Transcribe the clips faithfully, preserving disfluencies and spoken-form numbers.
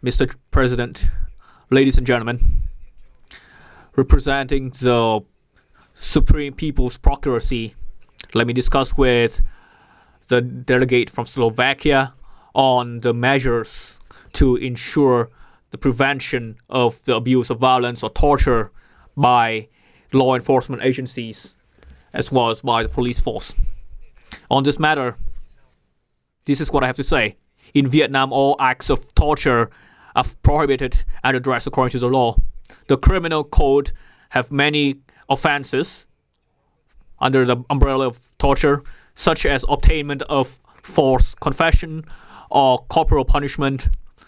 Mister President, ladies and gentlemen, representing the Supreme People's Procuracy, let me discuss with the delegate from Slovakia on the measures to ensure the prevention of the abuse of violence or torture by law enforcement agencies as well as by the police force. On this matter, this is what I have to say. In Vietnam, all acts of torture are prohibited and addressed according to the law. The criminal code have many offenses under the umbrella of torture, such as obtainment of false confession or corporal punishment,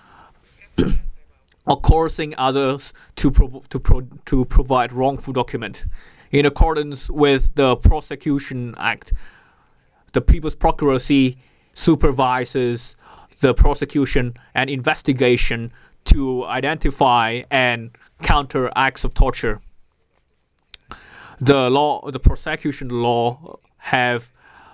or coercing others to pro- to pro- to provide wrongful document. In accordance with the Prosecution Act, the People's Procuracy supervises the prosecution and investigation to identify and counter acts of torture. The law, the prosecution law, have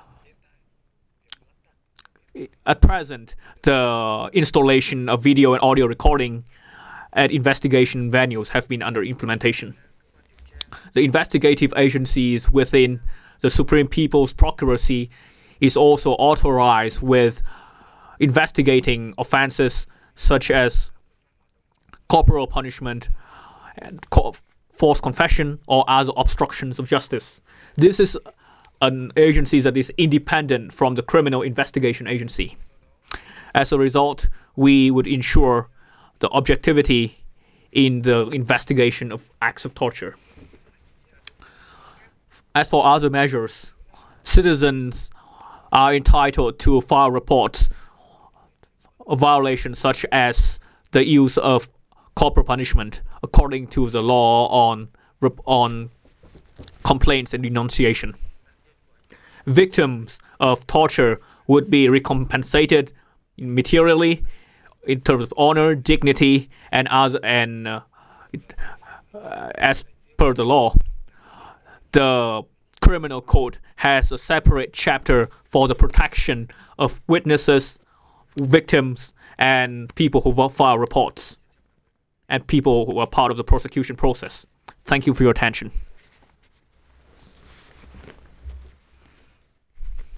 at present the installation of video and audio recording at investigation venues have been under implementation. The investigative agencies within the Supreme People's Procuracy is also authorized with investigating offenses such as corporal punishment and co- false confession or other obstructions of justice. This is an agency that is independent from the criminal investigation agency. As a result, we would ensure the objectivity in the investigation of acts of torture. As for other measures, citizens are entitled to file reports of violations such as the use of corporal punishment according to the law on on complaints and denunciation. Victims of torture would be recompensated materially in terms of honor, dignity, and as and uh, as per the law. The criminal code has a separate chapter for the protection of witnesses, victims, and people who file reports, and people who are part of the prosecution process. Thank you for your attention.